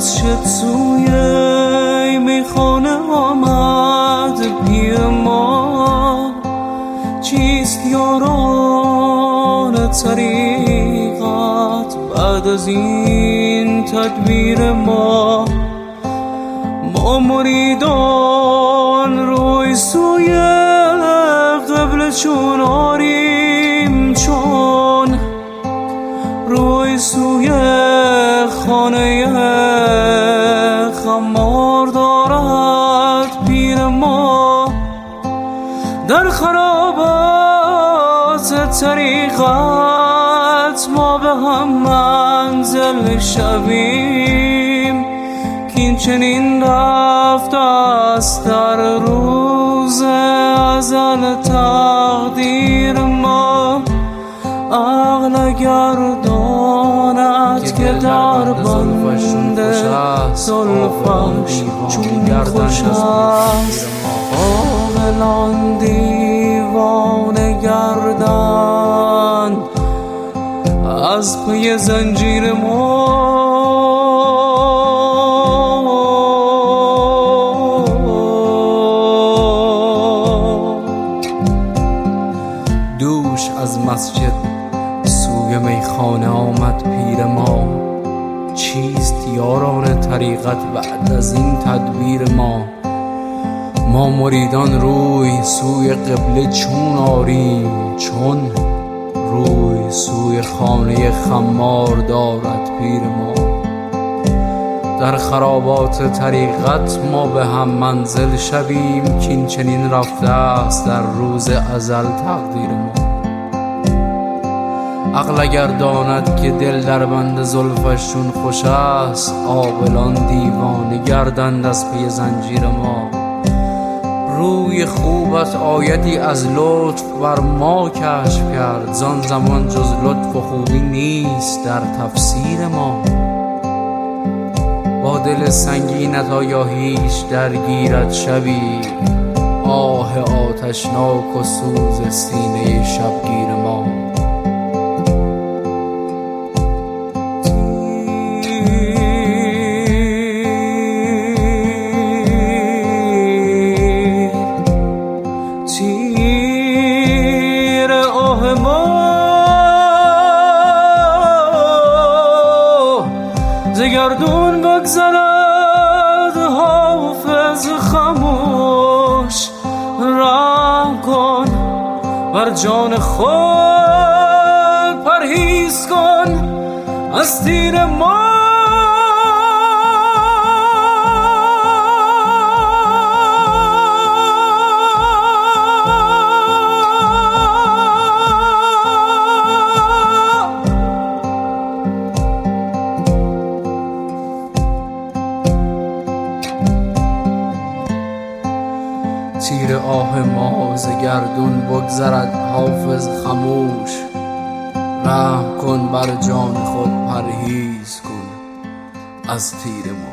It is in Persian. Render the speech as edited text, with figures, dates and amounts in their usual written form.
مسجد سوی میخانه آمد پیر ما. چیست یاران طریقت بعد از این تدبیر ما؟ ما مریدان روی سوی قبله چون آریم، چون روی سوی خانه خمار دارد پیر ما. در خرابات طریقت ما به هم منزل شویم، که این چنین رفته است در روز ازل تقدیر ما. عقل اگر داند که در بند زلفش چون خوش است، عاقلان دیوانه گردند از پی زنجیر ما. دوش از مسجد سوی میخانه آمد پیر ما. چیست یاران طریقت بعد از این تدبیر ما؟ ما مریدان روی سوی قبله چون آریم، چون روی سوی خانه خمار دارد پیر ما. در خرابات طریقت ما به هم منزل شویم، که این چنین رفته است در روز ازل تقدیر ما. عقل اگر داند که دل در بند زلفش چون خوش است، عاقلان دیوانه گردند از پی زنجیر ما. روی خوبت آیتی از لطف بر ما کشف کرد، زان زمان جز لطف و خوبی نیست در تفسیر ما. با دل سنگینت آیا هیچ درگیرت شبی، آه آتشناک و سوز سینه شبگیر ما. تیر آه ما ز گردون بگذرد، حافظ خموش رحم کن بر جان خود، پرهیز کن از تیر ما. تیر آه ما ز گردون بگذرد، حافظ خموش رحم کن بر جان خود، پرهیز کن از تیر ما.